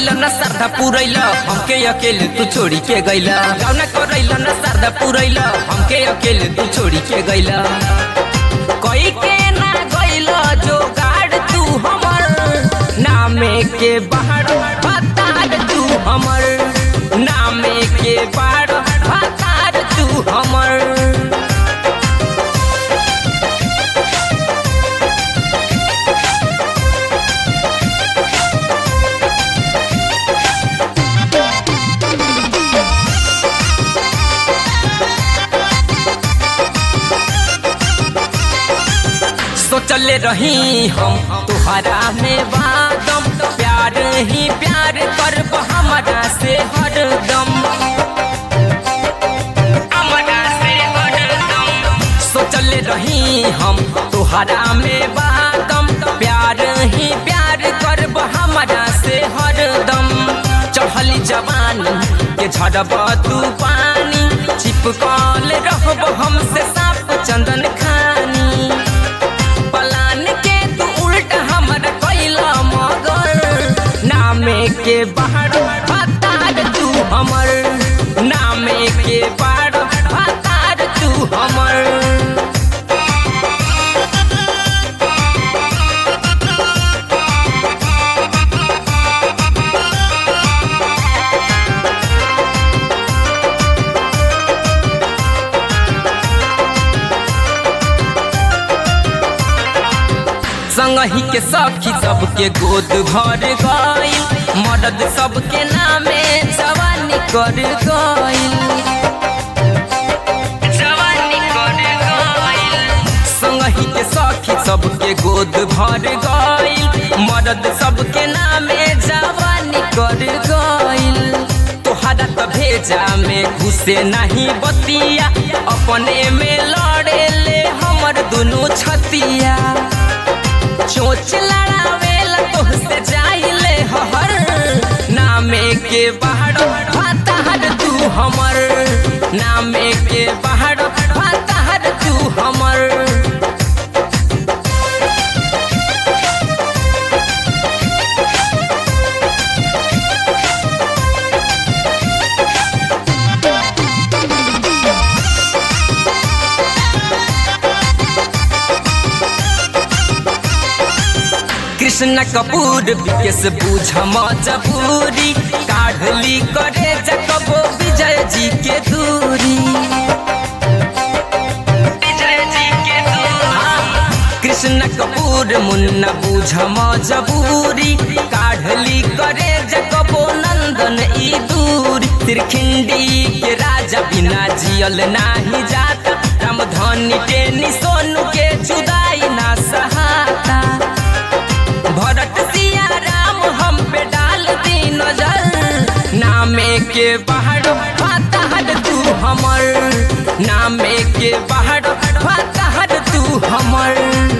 करैला न श्रद्धा पुरैला हमके अकेले तू छोड़ी के गैला गाउना करैला न श्रद्धा पुरैला हमके अकेले तू छोड़ी के गैला कोई के ना गैला जो गाड़ तू हमर नामे के बाहर भतार तू हमर नामे के बाहर भतार तू हमर सोचले रही हम तुहरा में वादम प्यार ही प्यार करब हमरा से हरदम सोचले रही हम तुहरा में वादम प्यार ही प्यार करब हमरा से हरदम चढ़ली जवानी के झड़ब तू पानी चिपकल रहब हमसे साफ चंदन खानी नामे के बाहर भतार तू हमर नामे के बाहर भतार तू हमर संगही के सखी सबके गोद भर गइल मदद सबके नामे जवानी कर गइल संगही के सखी सबके गोद भर गइल मदद सबके नामे जवानी कर गइल तोहरा त भेजा में घुसे नहीं बतिया अपने में लड़े ले हमर दुनू छतिया चोच लड़ावेला तोहसे जाइले हर नामे के बाहर भतार तू हमर नामे के बाहर भतार तू हमर कृष्ण कपूर विकेश बूझ मजबूरी काढ़ली करे जकबो विजय जी के दूरी कृष्ण कपूर मुन्ना बूझ मजबूरी काढ़ली करे जकबो नंदन ई दूरी त्रिखंडी के राजा बिना जियल नाही जाता रामधनी टेनी सोनू के जुदाई ना सहाता भरत सिया राम हम पे डाल दी नजर नामे के बाहर भतार तू हमर नामे के बाहर भतार तू हमर।